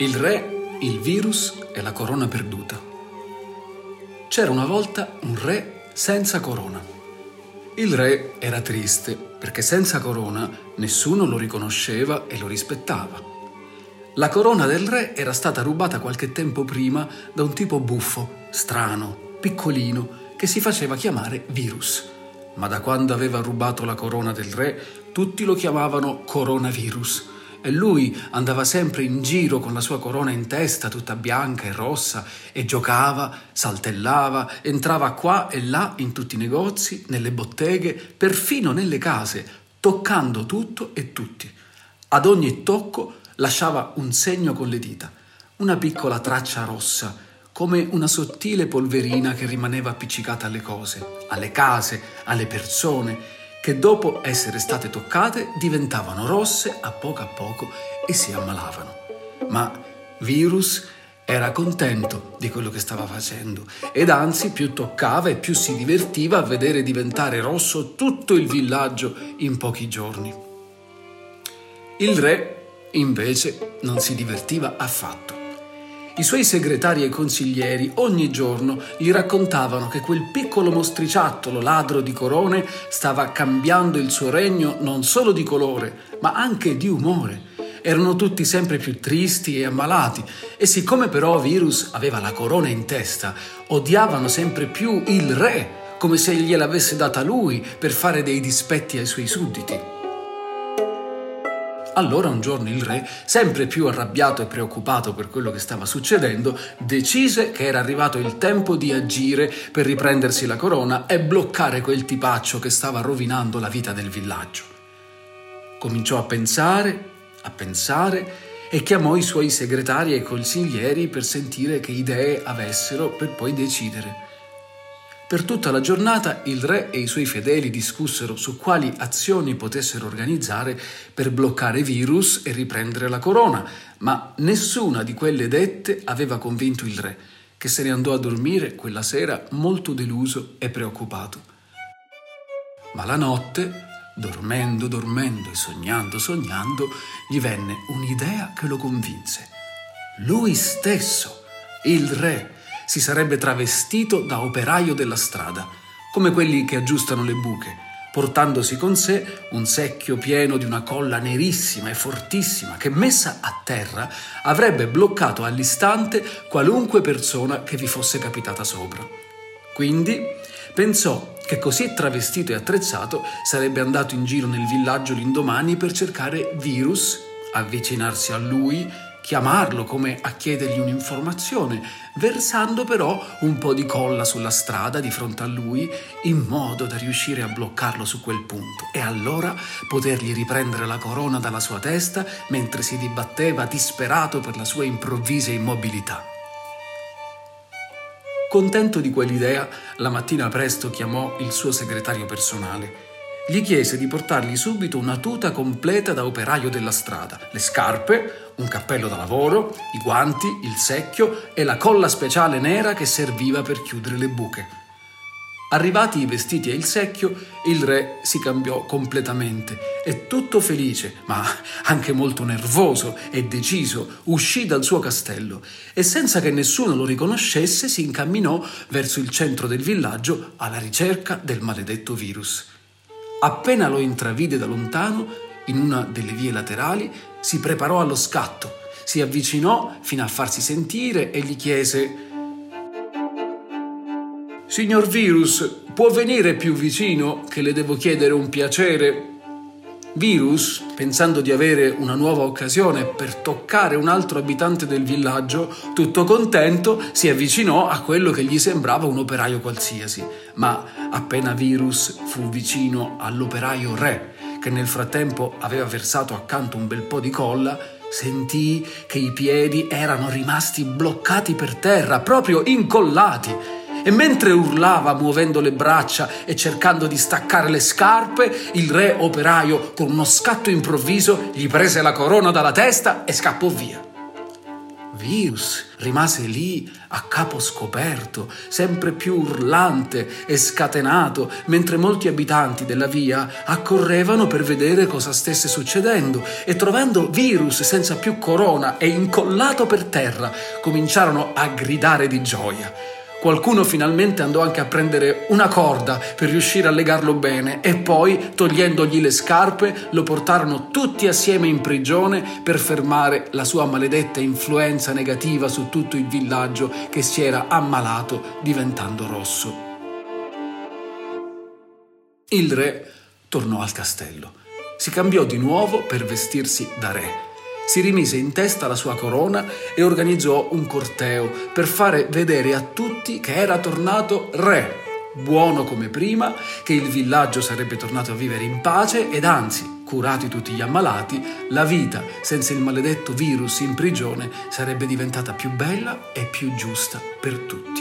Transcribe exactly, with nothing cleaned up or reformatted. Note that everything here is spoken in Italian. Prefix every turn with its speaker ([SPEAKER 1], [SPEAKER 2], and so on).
[SPEAKER 1] Il re, il virus e la corona perduta. C'era una volta un re senza corona. Il re era triste perché senza corona nessuno lo riconosceva e lo rispettava. La corona del re era stata rubata qualche tempo prima da un tipo buffo, strano, piccolino, che si faceva chiamare Virus. Ma da quando aveva rubato la corona del re, tutti lo chiamavano Coronavirus. E lui andava sempre in giro con la sua corona in testa, tutta bianca e rossa, e giocava, saltellava, entrava qua e là in tutti i negozi, nelle botteghe, perfino nelle case, toccando tutto e tutti. Ad ogni tocco lasciava un segno con le dita, una piccola traccia rossa, come una sottile polverina che rimaneva appiccicata alle cose, alle case, alle persone, che dopo essere state toccate diventavano rosse a poco a poco e si ammalavano. Ma Virus era contento di quello che stava facendo ed anzi più toccava e più si divertiva a vedere diventare rosso tutto il villaggio in pochi giorni. Il re, invece, non si divertiva affatto. I suoi segretari e consiglieri ogni giorno gli raccontavano che quel piccolo mostriciattolo ladro di corone stava cambiando il suo regno non solo di colore, ma anche di umore. Erano tutti sempre più tristi e ammalati e siccome però Virus aveva la corona in testa, odiavano sempre più il re, come se gliel'avesse data lui per fare dei dispetti ai suoi sudditi. Allora un giorno il re, sempre più arrabbiato e preoccupato per quello che stava succedendo, decise che era arrivato il tempo di agire per riprendersi la corona e bloccare quel tipaccio che stava rovinando la vita del villaggio. Cominciò a pensare, a pensare e chiamò i suoi segretari e consiglieri per sentire che idee avessero per poi decidere. Per tutta la giornata il re e i suoi fedeli discussero su quali azioni potessero organizzare per bloccare Virus e riprendere la corona, ma nessuna di quelle dette aveva convinto il re, che se ne andò a dormire quella sera molto deluso e preoccupato. Ma la notte, dormendo, dormendo e sognando, sognando, gli venne un'idea che lo convinse. Lui stesso, il re, si sarebbe travestito da operaio della strada, come quelli che aggiustano le buche, portandosi con sé un secchio pieno di una colla nerissima e fortissima che, messa a terra, avrebbe bloccato all'istante qualunque persona che vi fosse capitata sopra. Quindi pensò che così travestito e attrezzato sarebbe andato in giro nel villaggio l'indomani per cercare Virus, avvicinarsi a lui, chiamarlo come a chiedergli un'informazione, versando però un po' di colla sulla strada di fronte a lui in modo da riuscire a bloccarlo su quel punto e allora potergli riprendere la corona dalla sua testa mentre si dibatteva disperato per la sua improvvisa immobilità. Contento di quell'idea, la mattina presto chiamò il suo segretario personale. Gli chiese di portargli subito una tuta completa da operaio della strada, le scarpe, un cappello da lavoro, i guanti, il secchio e la colla speciale nera che serviva per chiudere le buche. Arrivati i vestiti e il secchio, il re si cambiò completamente e tutto felice, ma anche molto nervoso e deciso, uscì dal suo castello e senza che nessuno lo riconoscesse si incamminò verso il centro del villaggio alla ricerca del maledetto Virus. Appena lo intravide da lontano, in una delle vie laterali, si preparò allo scatto, si avvicinò fino a farsi sentire e gli chiese: «Signor Virus, può venire più vicino che le devo chiedere un piacere?» Virus, pensando di avere una nuova occasione per toccare un altro abitante del villaggio, tutto contento, si avvicinò a quello che gli sembrava un operaio qualsiasi. Ma appena Virus fu vicino all'operaio re, che nel frattempo aveva versato accanto un bel po' di colla, sentì che i piedi erano rimasti bloccati per terra, proprio incollati. E mentre urlava muovendo le braccia e cercando di staccare le scarpe, il re operaio con uno scatto improvviso gli prese la corona dalla testa e scappò via. virus rimase lì a capo scoperto, sempre più urlante e scatenato, mentre molti abitanti della via accorrevano per vedere cosa stesse succedendo e, trovando virus senza più corona e incollato per terra, cominciarono a gridare di gioia. Qualcuno finalmente andò anche a prendere una corda per riuscire a legarlo bene e poi, togliendogli le scarpe, lo portarono tutti assieme in prigione per fermare la sua maledetta influenza negativa su tutto il villaggio che si era ammalato diventando rosso. Il re tornò al castello. Si cambiò di nuovo per vestirsi da re. Si rimise in testa la sua corona e organizzò un corteo per fare vedere a tutti che era tornato re, buono come prima, che il villaggio sarebbe tornato a vivere in pace ed anzi, curati tutti gli ammalati, la vita senza il maledetto virus in prigione sarebbe diventata più bella e più giusta per tutti.